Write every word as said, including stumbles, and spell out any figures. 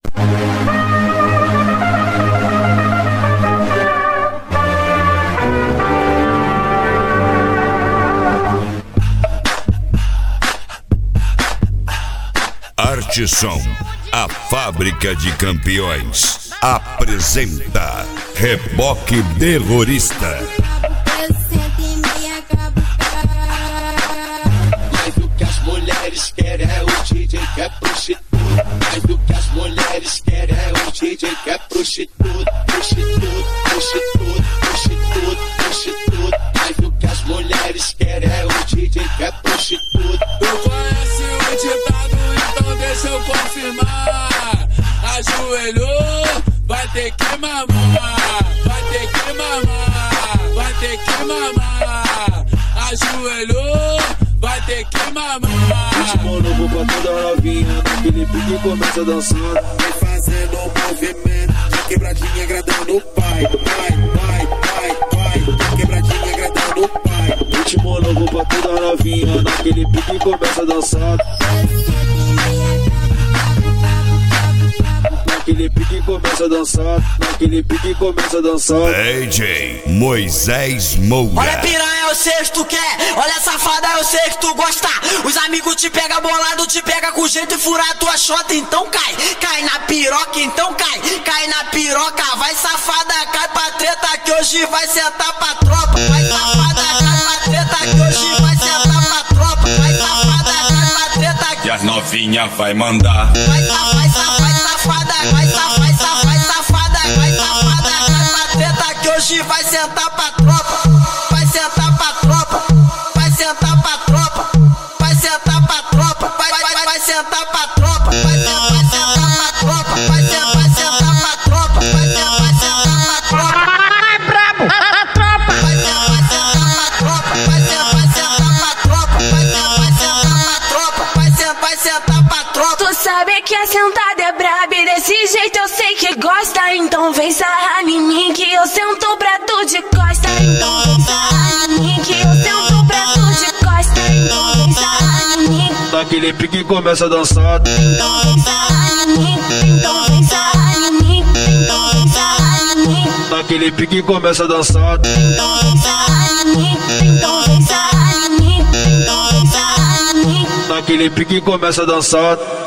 Artisson, a fábrica de campeões, apresenta Reboque Terrorista. Mais do que as mulheres querem é o D J que é prostituto. Mais do que as mulheres querem é o D J que é prostituto. Prostituto, prostituto, prostituto, prostituto. Mais do que as mulheres querem é o D J que é prostituto. Tu conhece o ditado, então deixa eu confirmar. Ajoelhou, vai ter que mamar. Vai ter que mamar, vai ter que mamar. Ajoelhou, vai ter que mamar. Ritmo novo pra toda novinha, naquele pique começa dançando. Vem fazendo um movimento, de quebradinha agradando o pai. Vai, vai, vai, vai, quebradinha agradando o pai. Ritmo novo pra toda novinha, naquele pique começa dançando. Naquele pique começa a dançar, naquele pique começa a dançar. D J Moisés Moura. Olha piranha, eu sei que tu quer. Olha safada, eu sei que tu gosta. Os amigos te pega bolado, te pega com jeito e fura a tua chota. Então cai, cai na piroca, então cai. Cai na piroca, vai safada, cai pra treta que hoje vai sentar pra tropa. Vai safada, cai pra treta que hoje vai sentar pra tropa. Vai safada, cai pra treta que... E as novinha vai mandar. Vai safada, vai safada, vai safada, vai safada, vai safada, cai pra treta que hoje vai sentar pra tropa. Vai sentar pra tropa, vai sentar pra tropa, vai sentar pra tropa, vai, vai, vai, vai sentar pra tropa, vai sentar, vai sentar pra tropa, vai sentar, vai sentar pra tropa, vai sentar, vai sentar pra tropa. Ai, brabo, a tropa. Vai sentar, vai sentar pra tropa, vai sentar, vai sentar pra tropa, vai sentar, vai sentar pra tropa, vai sentar, vai sentar pra tropa. Tu sabe que a sentada é braba e desse jeito eu sei que gosta. Então vem sarrar em mim que eu sento pra tu de costa. Então vem sarrar em mim que eu sento pra tu de costa. Então vem sarrar em mim. Naquele pique começa a dançar. Então vem sarrar em mim. Então vem sarrar em mim. Então vem sarrar em mim. Naquele pique começa a dançar. Então vem sarrar em mim. Então vem sarrar em mim. Então vem sarrar em mim. Naquele pique começa a dançar.